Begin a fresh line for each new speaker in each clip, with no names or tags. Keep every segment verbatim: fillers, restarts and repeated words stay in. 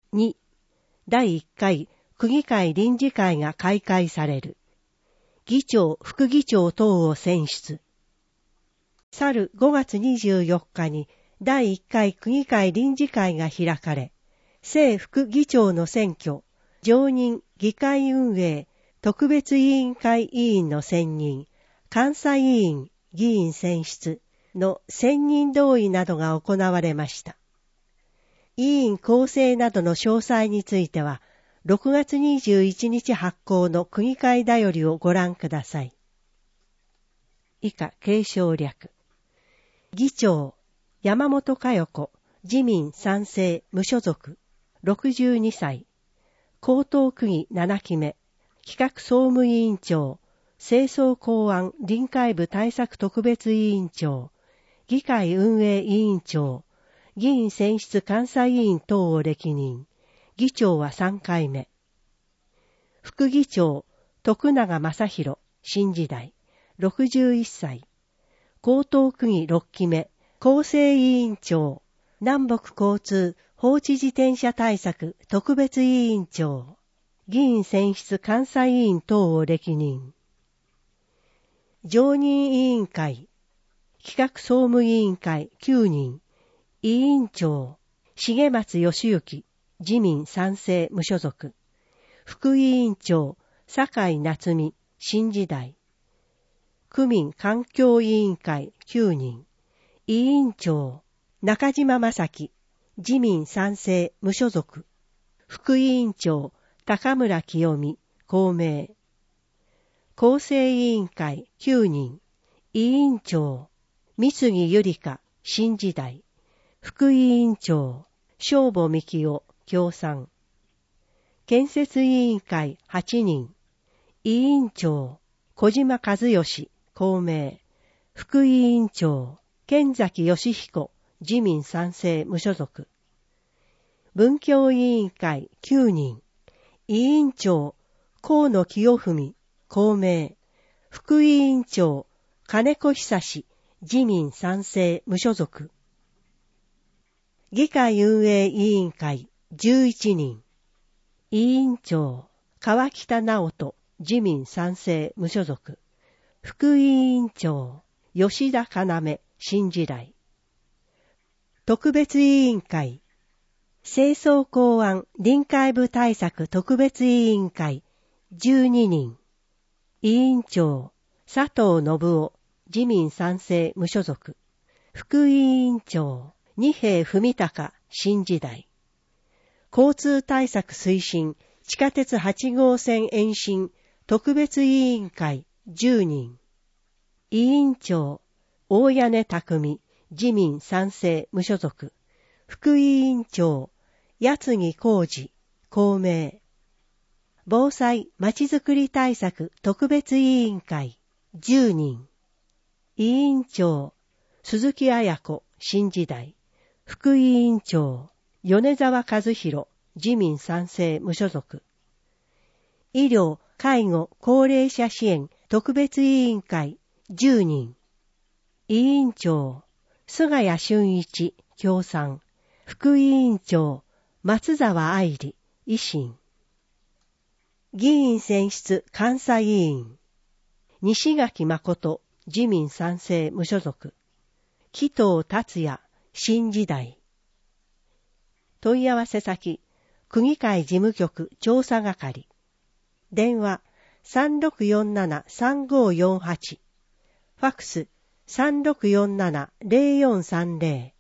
に、だいいっかい区議会臨時会が開会される。議長、副議長等を選出。去るごがつにじゅうよっかにだいいっかい区議会臨時会が開かれ、正副議長の選挙、常任議会運営、特別委員会委員の選任、監査委員、議員選出の選任同意などが行われました。委員構成などの詳細については、ろくがつにじゅういちにち発行の区議会だよりをご覧ください。以下継承略。議長、山本佳代子、自民賛成無所属、ろくじゅうにさい。江東区議ななきめ、企画総務委員長、清掃公安臨海部対策特別委員長、議会運営委員長、議員選出監査委員等を歴任。議長はさんかいめ。副議長、徳永正弘、新時代、ろくじゅういっさい。江東区議ろっきめ、構成委員長、南北交通放置自転車対策特別委員長、議員選出監査委員等を歴任。常任委員会、企画総務委員会きゅうにん、委員長、重松義行、自民賛成無所属。副委員長、酒井夏美、新時代。区民環境委員会きゅうにん。委員長、中島正樹、自民賛成無所属。副委員長、高村清美、公明。構成委員会きゅうにん。委員長、三杉ゆりか、新時代。副委員長、正保幹夫、共産。建設委員会はちにん。委員長、小島和義、公明。副委員長、剣崎義彦、自民賛成無所属。文教委員会きゅうにん。委員長、河野清文、公明。副委員長、金子久志、自民賛成無所属。議会運営委員会じゅういちにん。委員長、川北直人、自民賛成無所属。副委員長、吉田要、新時代。特別委員会、清掃公安臨海部対策特別委員会じゅうににん。委員長、佐藤信夫、自民賛成無所属。副委員長、二瓶文隆、新時代。交通対策推進地下鉄はちごうせん延伸特別委員会じゅうにん。委員長、大屋根匠、自民賛成無所属。副委員長、八木浩二、公明。防災まちづくり対策特別委員会じゅうにん。委員長、鈴木彩子、新時代。副委員長、米沢和弘、自民賛成無所属。医療、介護、高齢者支援特別委員会じゅうにん。委員長、菅谷俊一、共産。副委員長、松沢愛理、維新。議員選出監査委員。西垣誠、自民賛成無所属。紀藤達也、新時代。問い合わせ先、区議会事務局調査係。電話 さんろくよんななさんごよんはち。ファックス さんろくよんななゼロよんさんゼロ。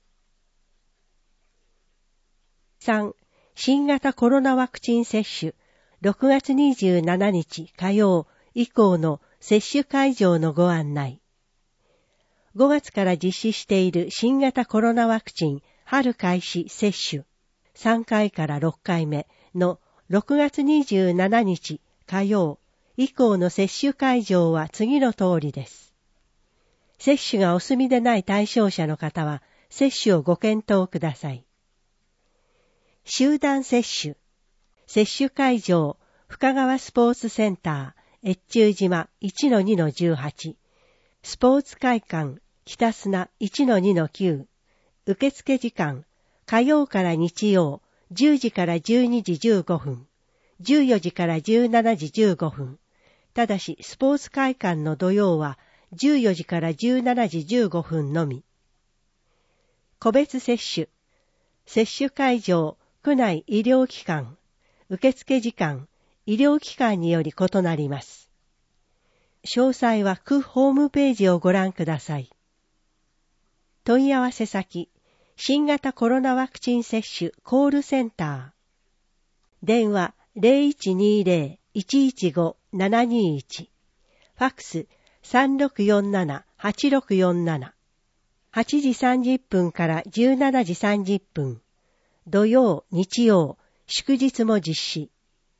さん. 新型コロナワクチン接種ろくがつにじゅうしちにち火曜以降の接種会場のご案内。ごがつから実施している新型コロナワクチン春開始接種さんかいからろっかいめのろくがつにじゅうしちにち火曜以降の接種会場は次の通りです。接種がお済みでない対象者の方は接種をご検討ください。集団接種接種会場深川スポーツセンター越中島 いちのにのじゅうはち スポーツ会館北砂 いちのにのきゅう 受付時間火曜から日曜じゅうじからじゅうにじじゅうごふん、じゅうよじからじゅうしちじじゅうごふん。ただし、スポーツ会館の土曜はじゅうよじからじゅうしちじじゅうごふんのみ。個別接種、接種会場、区内医療機関、受付時間、医療機関により異なります。詳細は区ホームページをご覧ください。問い合わせ先、新型コロナワクチン接種コールセンター。電話 ゼロいちにゼロ いちいちご ななにいち。ファックス さんろくよんなな はちろくよんなな。はちじさんじゅっぷんからじゅうしちじさんじゅっぷん。土曜、日曜、祝日も実施。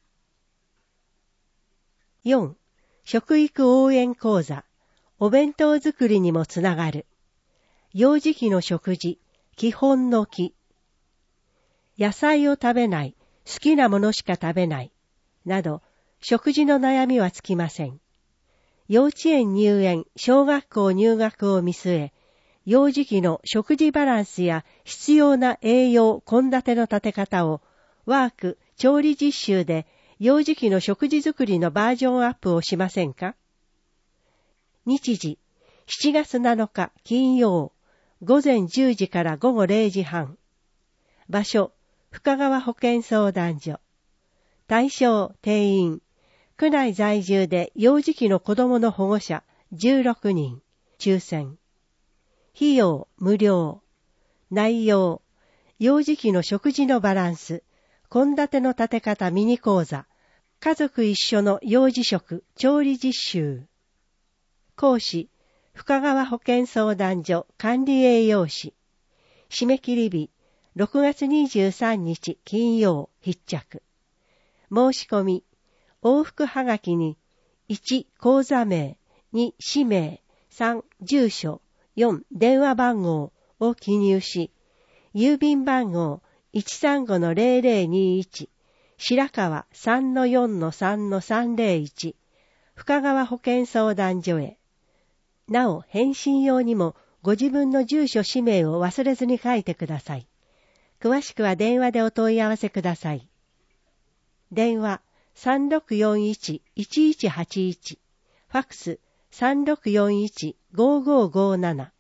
よん. 食育応援講座。お弁当作りにもつながる。幼児期の食事、基本の木。野菜を食べない、好きなものしか食べない。など、食事の悩みはつきません。幼稚園入園、小学校入学を見据え、幼児期の食事バランスや必要な栄養、献立の立て方を、ワーク、調理実習で、幼児期の食事作りのバージョンアップをしませんか？日時、しちがつなのか金曜、ごぜんじゅうじからごごれいじはん。場所、深川保健相談所。対象、定員。区内在住で幼児期の子供の保護者じゅうろくにん。抽選。費用、無料。内容、幼児期の食事のバランス、献立の立て方ミニ講座、家族一緒の幼児食調理実習。講師、深川保健相談所管理栄養士。締め切り日、ろくがつにじゅうさんにち金曜必着。申し込み、往復はがきに、いち講座名、に氏名、さん住所、よん電話番号を記入し、郵便番号 いちさんごのゼロゼロにいち、白川 さんのよんのさんのさんぜろいち、深川保健相談所へ。なお、返信用にもご自分の住所氏名を忘れずに書いてください。詳しくは電話でお問い合わせください。電話 さんろくよんいち いちいちはちいち、ファックス さんろくよんいち ごごごなな。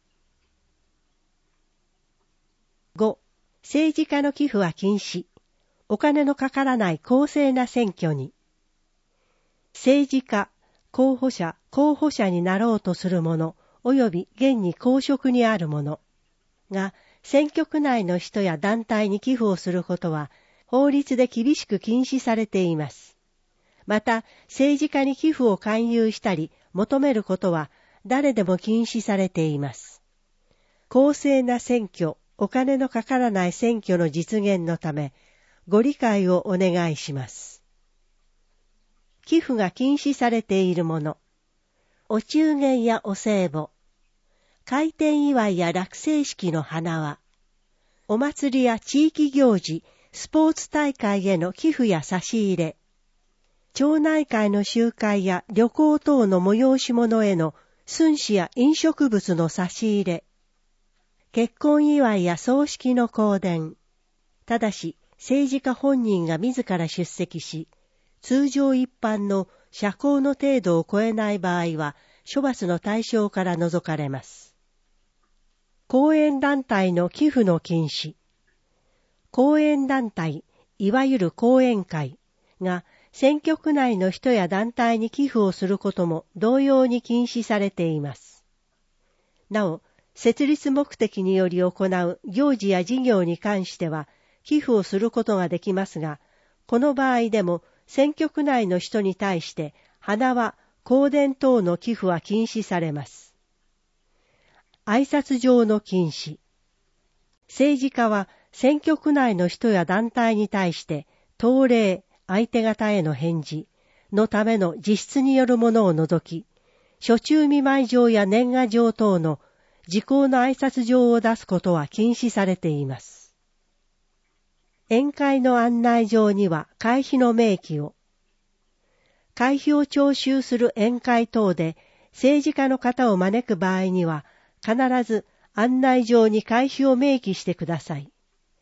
ご. 政治家の寄付は禁止。お金のかからない公正な選挙に。政治家、候補者、候補者になろうとする者、及び現に公職にある者が、選挙区内の人や団体に寄付をすることは、法律で厳しく禁止されています。また、政治家に寄付を勧誘したり、求めることは、誰でも禁止されています。公正な選挙、お金のかからない選挙の実現のため、ご理解をお願いします。寄付が禁止されているもの、お中元やお歳暮、開店祝いや落成式の花輪、お祭りや地域行事、スポーツ大会への寄付や差し入れ、町内会の集会や旅行等の催し物への寸志や飲食物の差し入れ、結婚祝いや葬式の香典、ただし政治家本人が自ら出席し、通常一般の社交の程度を超えない場合は、処罰の対象から除かれます。後援団体の寄付の禁止。後援団体、いわゆる後援会が、選挙区内の人や団体に寄付をすることも同様に禁止されています。なお、設立目的により行う行事や事業に関しては、寄付をすることができますが、この場合でも選挙区内の人に対して花輪、香典等の寄付は禁止されます。挨拶状の禁止。政治家は選挙区内の人や団体に対して当礼、相手方への返事のための実質によるものを除き、初中見舞い状や年賀状等の時効の挨拶状を出すことは禁止されています。宴会の案内状には会費の明記を。会費を徴収する宴会等で政治家の方を招く場合には必ず案内状に会費を明記してください。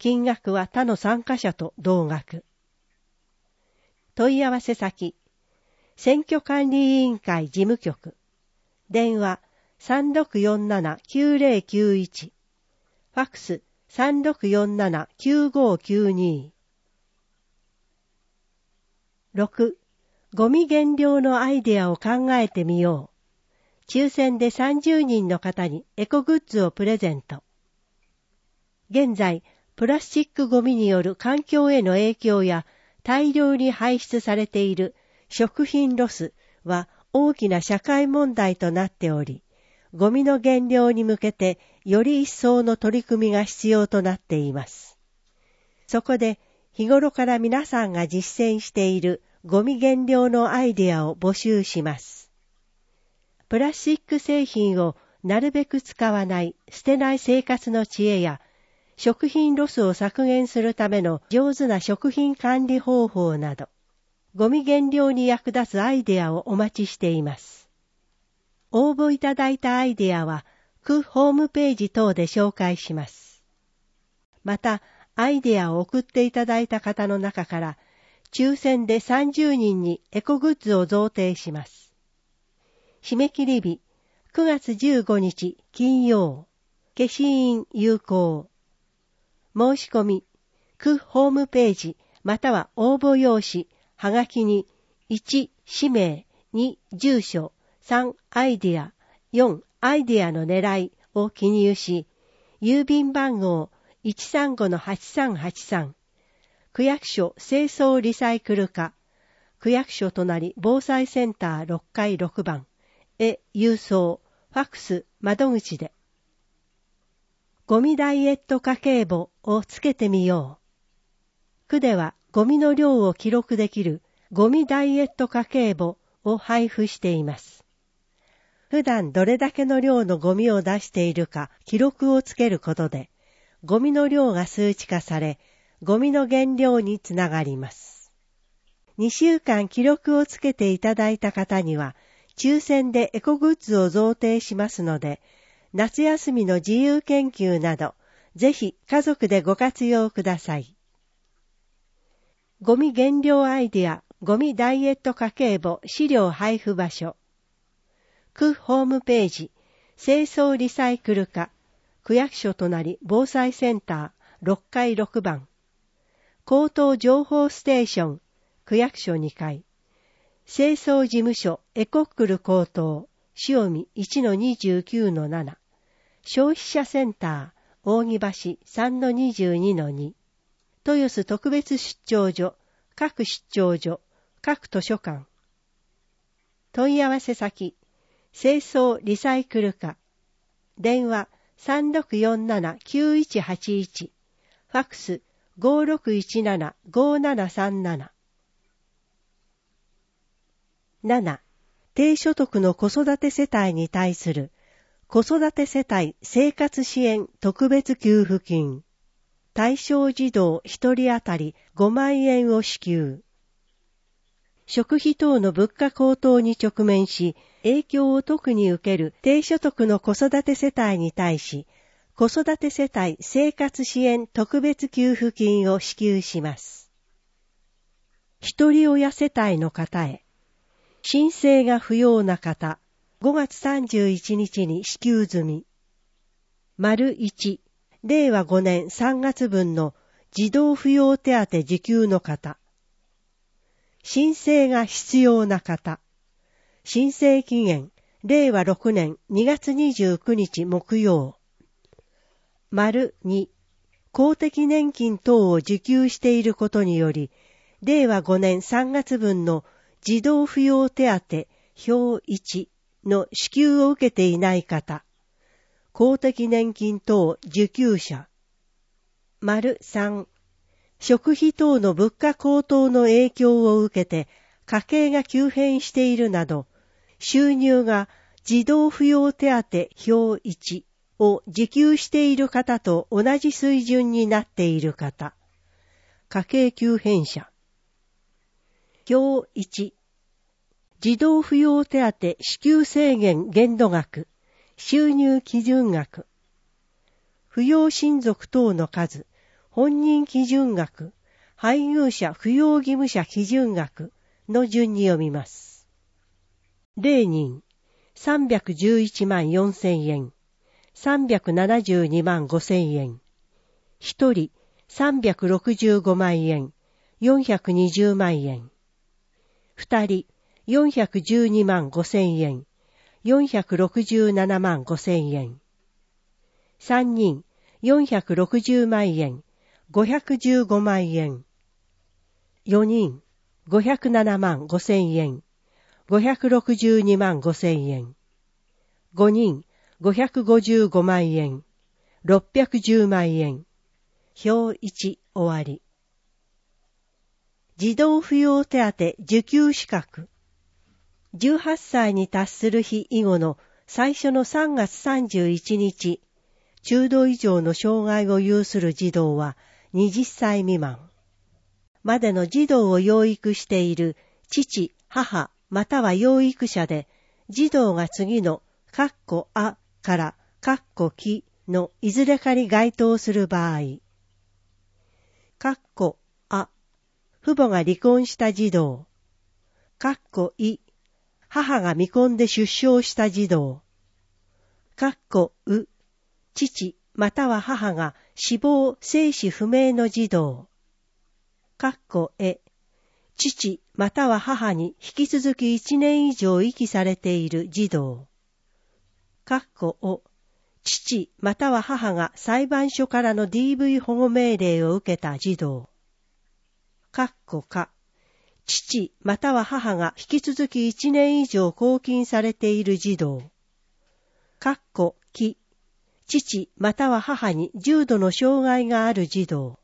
金額は他の参加者と同額。問い合わせ先、選挙管理委員会事務局、電話 さんろくよんななきゅうぜろきゅういち、ファックス さんろくよんななきゅうごきゅうに。ろく. ゴミ減量のアイデアを考えてみよう。抽選でさんじゅうにんの方にエコグッズをプレゼント。現在、プラスチックゴミによる環境への影響や大量に排出されている食品ロスは大きな社会問題となっており、ゴミの減量に向けてより一層の取り組みが必要となっています。そこで日頃から皆さんが実践しているゴミ減量のアイデアを募集します。プラスチック製品をなるべく使わない、捨てない生活の知恵や、食品ロスを削減するための上手な食品管理方法など、ゴミ減量に役立つアイデアをお待ちしています。応募いただいたアイデアは、区ホームページ等で紹介します。また、アイデアを送っていただいた方の中から、抽選でさんじゅうにんにエコグッズを贈呈します。締め切り日、くがつじゅうごにち金曜、消印有効。申し込み、区ホームページ、または応募用紙、はがきに、いち、氏名、に、住所、さん、アイデア、よん、アイデアの狙いを記入し、郵便番号 いちさんごのはちさんはちさん、区役所清掃リサイクル課、区役所隣防災センターろっかいろくばんへ郵送、ファックス窓口で。ゴミダイエット家計簿をつけてみよう。区ではゴミの量を記録できるゴミダイエット家計簿を配布しています。普段どれだけの量のゴミを出しているか記録をつけることで、ゴミの量が数値化され、ゴミの減量につながります。にしゅうかん記録をつけていただいた方には、抽選でエコグッズを贈呈しますので、夏休みの自由研究など、ぜひ家族でご活用ください。ゴミ減量アイデア、ゴミダイエット家計簿資料配布場所。区ホームページ、清掃リサイクル課、区役所隣防災センターろっかいろくばん。口頭情報ステーション、区役所にかい。清掃事務所エコックル口頭、塩見 いちのにじゅうきゅうのなな。消費者センター、扇橋 さんのにじゅうにのに。豊洲特別出張所、各出張所、各図書館。問い合わせ先、清掃リサイクル課。電話 さんろくよんななきゅういちはちいち。ファックス ごろくいちななごななさんなな。なな. 低所得の子育て世帯に対する子育て世帯生活支援特別給付金。対象児童ひとり当たりごまんえんを支給。食費等の物価高騰に直面し、影響を特に受ける低所得の子育て世帯に対し、子育て世帯生活支援特別給付金を支給します。一人親世帯の方へ、申請が不要な方、ごがつさんじゅういちにちに支給済み。丸いち、れいわごねんさんがつぶんの児童扶養手当受給の方。申請が必要な方。申請期限、れいわろくねんにがつにじゅうくにち木曜。丸に、公的年金等を受給していることにより、れいわごねんさんがつぶんの児童扶養手当表いちの支給を受けていない方。公的年金等受給者。丸さん、食費等の物価高騰の影響を受けて家計が急変しているなど、収入が児童扶養手当表いちを受給している方と同じ水準になっている方。家計急変者。表いち、児童扶養手当支給制限限度額、収入基準額。扶養親族等の数、 本人基準額、配偶者扶養義務者基準額の順に読みます。れいにん、さんびゃくじゅういちまんよんせんえん、さんびゃくななじゅうにまんごせんえん、ひとりさんびゃくろくじゅうごまんえん、よんひゃくにじゅうまんえん、ふたりよんひゃくじゅうにまんごせんえん、よんひゃくろくじゅうななまんごせんえん、さんにんよんひゃくろくじゅうまんえん、ごひゃくじゅうごまんえん、よにんごひゃくななまんごせんえん、ごひゃくろくじゅうにまんごせんえん、ごにんごひゃくごじゅうごまんえん、ろっぴゃくじゅうまんえん。表いち終わり。児童扶養手当受給資格。じゅうはっさいに達する日以後の最初のさんがつさんじゅういちにち、中度以上の障害を有する児童ははたち未満。までの児童を養育している父、母、または養育者で、児童が次の括弧あから括弧きのいずれかに該当する場合、括弧あ、父母が離婚した児童、括弧い、母が未婚で出生した児童、括弧う、父または母が死亡、生死不明の児童、括弧え、父または母に引き続きいちねん以上遺棄されている児童、括弧お、父または母が裁判所からの ディーブイ 保護命令を受けた児童、括弧か、父または母が引き続きいちねん以上拘禁されている児童、括弧き、父または母に重度の障害がある児童、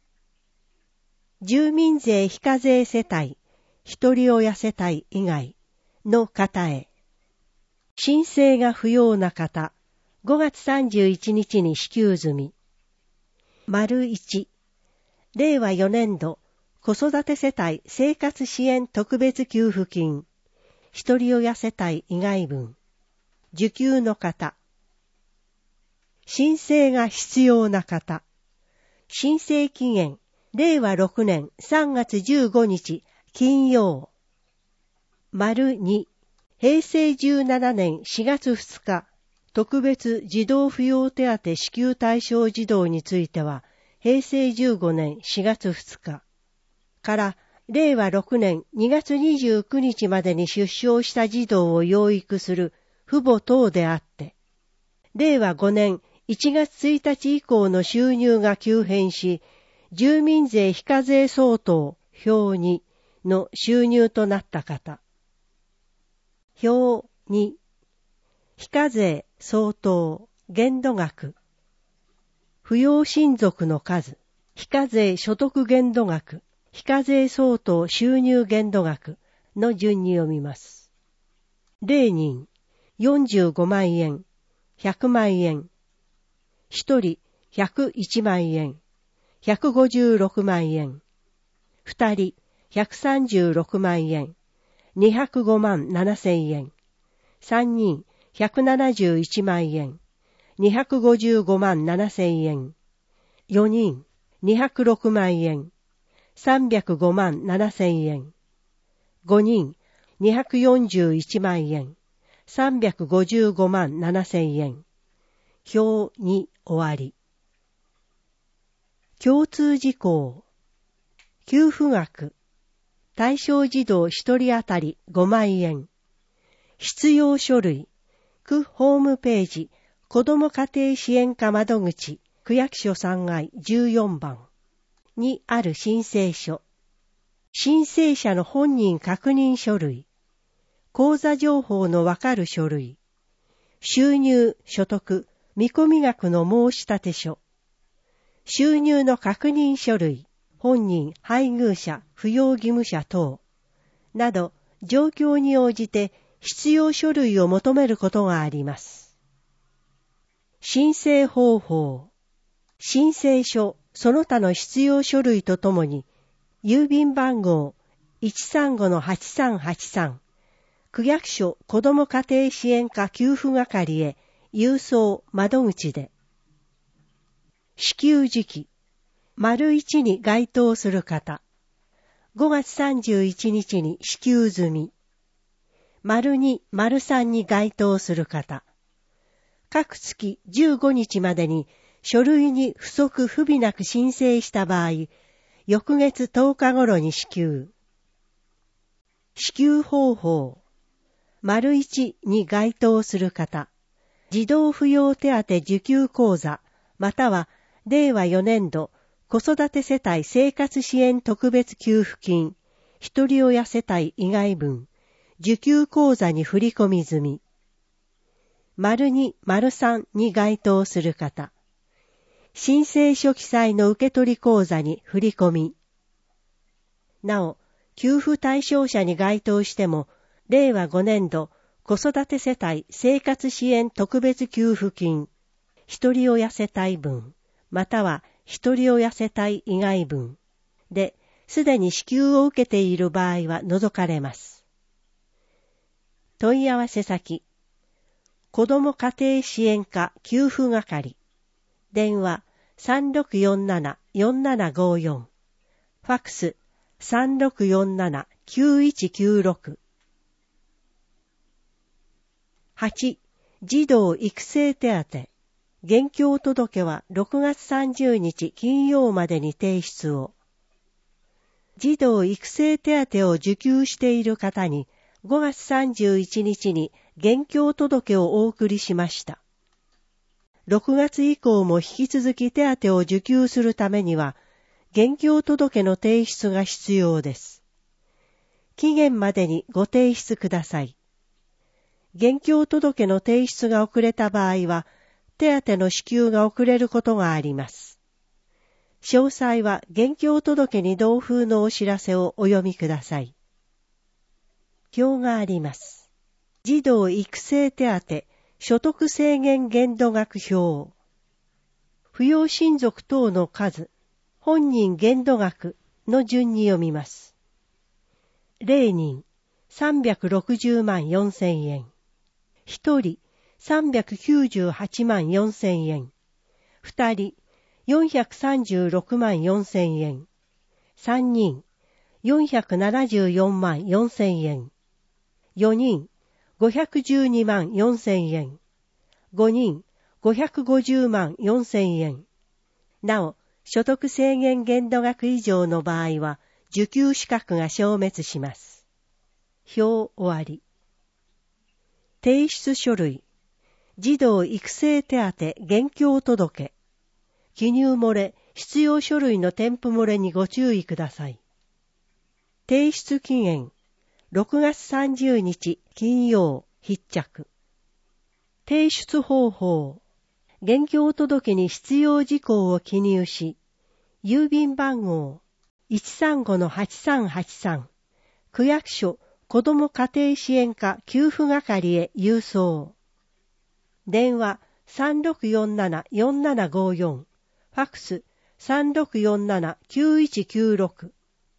住民税非課税世帯、一人親世帯以外の方へ、申請が不要な方、ごがつさんじゅういちにちに支給済み。丸いち、れいわよねんど子育て世帯生活支援特別給付金、一人親世帯以外分、受給の方、申請が必要な方、申請期限、れいわろくねんさんがつじゅうごにち金曜。丸に、へいせいじゅうななねんしがつふつか、特別児童扶養手当支給対象児童については、へいせいじゅうごねんしがつふつかから、れいわろくねんにがつにじゅうくにちまでに出生した児童を養育する父母等であって、れいわごねんいちがつついたち以降の収入が急変し、住民税非課税相当表にの収入となった方。表に、非課税相当限度額。扶養親族の数、非課税所得限度額、非課税相当収入限度額の順に読みます。れいにん、よんじゅうごまんえん、ひゃくまんえん。ひとり、ひゃくいちまんえん、ひゃくごじゅうろくまんえん。ふたり、ひゃくさんじゅうろくまんえん、にひゃくごまんななせんえん。さんにん、ひゃくななじゅういちまんえん、にひゃくごじゅうごまんななせんえん。よにん、にひゃくろくまんえん、さんびゃくごまんななせんえん。ごにん、にひゃくよんじゅういちまんえん、さんびゃくごじゅうごまんななせんえん。表に終わり。共通事項。給付額。対象児童一人当たりごまんえん。必要書類。区ホームページ、子ども家庭支援課窓口、区役所さんがいじゅうよんばんにある申請書。申請者の本人確認書類。口座情報のわかる書類。収入、所得、見込み額の申立書。収入の確認書類、本人、配偶者、扶養義務者等、など、状況に応じて必要書類を求めることがあります。申請方法。申請書、その他の必要書類とともに、郵便番号 いちさんごのはちさんはちさん、区役所子ども家庭支援課給付係へ郵送窓口で。支給時期、 丸いちに該当する方。ごがつさんじゅういちにちに支給済み。丸に、丸さんに該当する方。各月じゅうごにちまでに書類に不足不備なく申請した場合、翌月とおか頃に支給。支給方法。丸いちに該当する方。児童扶養手当受給口座、またはれいわよねんど子育て世帯生活支援特別給付金、一人親世帯以外分、受給口座に振り込み済み。丸に、丸さんに該当する方。申請書記載の受取口座に振り込み。なお、給付対象者に該当しても、れいわごねんど子育て世帯生活支援特別給付金、一人親世帯分、または一人親世帯以外分で、すでに支給を受けている場合は除かれます。問い合わせ先、子ども家庭支援課給付係、電話 さんろくよんななよんななごよん、ファックス さんろくよんななきゅういちきゅうろく。はち. 児童育成手当。現況届はろくがつさんじゅうにち金曜までに提出を。児童育成手当を受給している方にごがつさんじゅういちにちに現況届をお送りしました。ろくがつ以降も引き続き手当を受給するためには、現況届の提出が必要です。期限までにご提出ください。現況届の提出が遅れた場合は、手当の支給が遅れることがあります。詳細は現況届に同封のお知らせをお読みください。表があります。児童育成手当所得制限限度額表。扶養親族等の数、本人限度額の順に読みます。れいにんさんびゃくろくじゅうまんよんせんえん。ひとりさんびゃくきゅうじゅうはちまんよんせんえん。ふたりよんひゃくさんじゅうろくまんよんせんえん。さんにんよんひゃくななじゅうよんまんよんせんえん。よにんごひゃくじゅうにまんよんせんえん。ごにんごひゃくごじゅうまんよんせんえん。なお、所得制限限度額以上の場合は、受給資格が消滅します。表終わり。提出書類。児童育成手当現況届。記入漏れ、必要書類の添付漏れにご注意ください。提出期限。ろくがつさんじゅうにち金曜必着。提出方法。現況届に必要事項を記入し、郵便番号 いちさんごのはちさんはちさん、区役所子ども家庭支援課給付係へ郵送。電話 さんろくよんななよんななごよん、ファックス さんろくよんななきゅういちきゅうろく。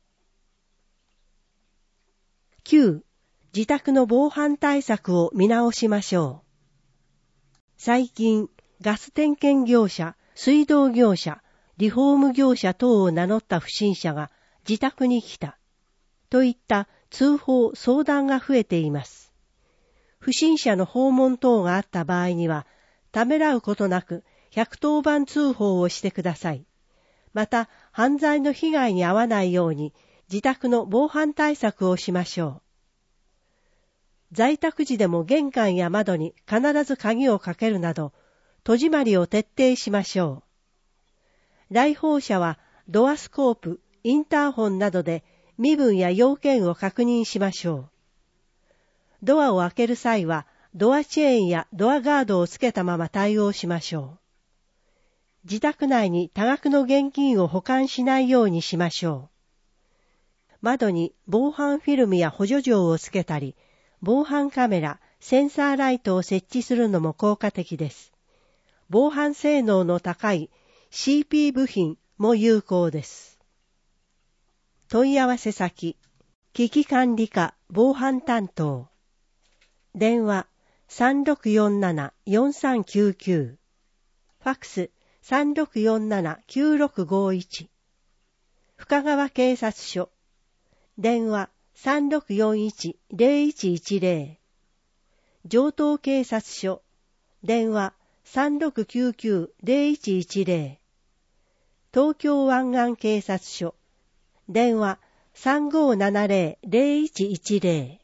きゅう. 自宅の防犯対策を見直しましょう。最近、ガス点検業者、水道業者、リフォーム業者等を名乗った不審者が自宅に来た。といった通報・相談が増えています。不審者の訪問等があった場合には、ためらうことなくひゃくとおばん通報をしてください。また、犯罪の被害に遭わないように、自宅の防犯対策をしましょう。在宅時でも玄関や窓に必ず鍵をかけるなど、戸締まりを徹底しましょう。来訪者はドアスコープ、インターホンなどで身分や要件を確認しましょう。ドアを開ける際はドアチェーンやドアガードをつけたまま対応しましょう。自宅内に多額の現金を保管しないようにしましょう。窓に防犯フィルムや補助錠をつけたり、防犯カメラ、センサーライトを設置するのも効果的です。防犯性能の高い シーピー 部品も有効です。問い合わせ先、危機管理課防犯担当。電話 さんろくよんななよんさんきゅうきゅう、ファックスさんろくよんななきゅうろくごいち。深川警察署。電話 さんろくよんいちゼロいちいちゼロ。城東警察署。電話 さんろくきゅうきゅうゼロいちいちゼロ。東京湾岸警察署。電話 さんごーななゼロゼロいちいちゼロ。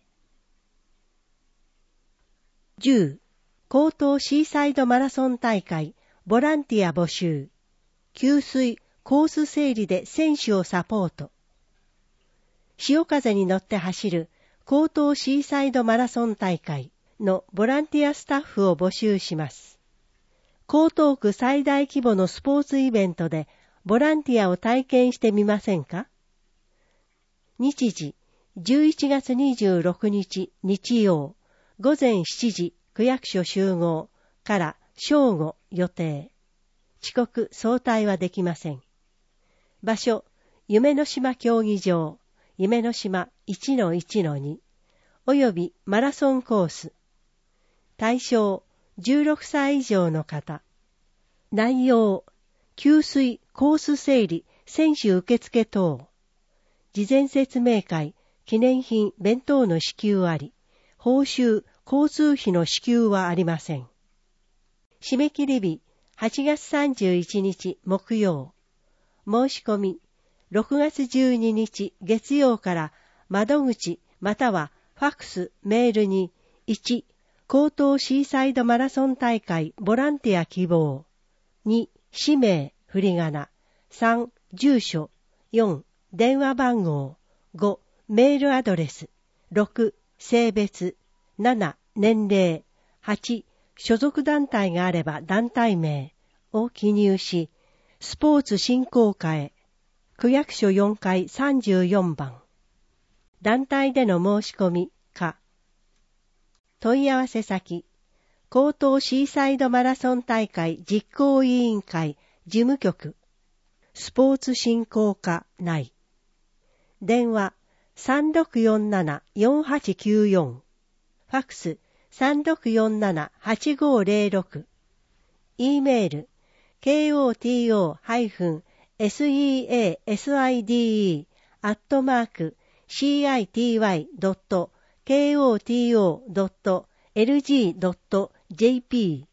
じゅう. 江東シーサイドマラソン大会ボランティア募集。給水、コース整理で選手をサポート。潮風に乗って走る江東シーサイドマラソン大会のボランティアスタッフを募集します。江東区最大規模のスポーツイベントでボランティアを体験してみませんか？日時、じゅういちがつにじゅうろくにち日曜、午前しちじ区役所集合から正午予定。遅刻早退はできません。場所、夢の島競技場、夢の島 いちのいちのに およびマラソンコース。対象、じゅうろくさい以上の方。内容、給水、コース整理、選手受付等。事前説明会、記念品、弁当の支給あり。報酬、交通費の支給はありません。締め切り日、はちがつさんじゅういちにち木曜。申し込み、ろくがつじゅうににち月曜から窓口またはファックス、メールにいち. 江東シーサイドマラソン大会ボランティア希望。に. 氏名、振り仮名。さん. 住所。よん. 電話番号。ご. メールアドレス。ろく. 性別。なな. 年齢。はち. 所属団体があれば団体名を記入し、スポーツ振興課へ。区役所よんかいさんじゅうよんばん。団体での申し込みか。問い合わせ先、江東シーサイドマラソン大会実行委員会事務局、スポーツ振興課内。電話 さんろくよんななよんはちきゅうよん。ファックス さんろくよんななはちごゼロろく。E メール ケーオーティーオー セー アットマーク シーアイティーワイ ドット ケーオーティーオー ドット エルジー ドット ジェーピー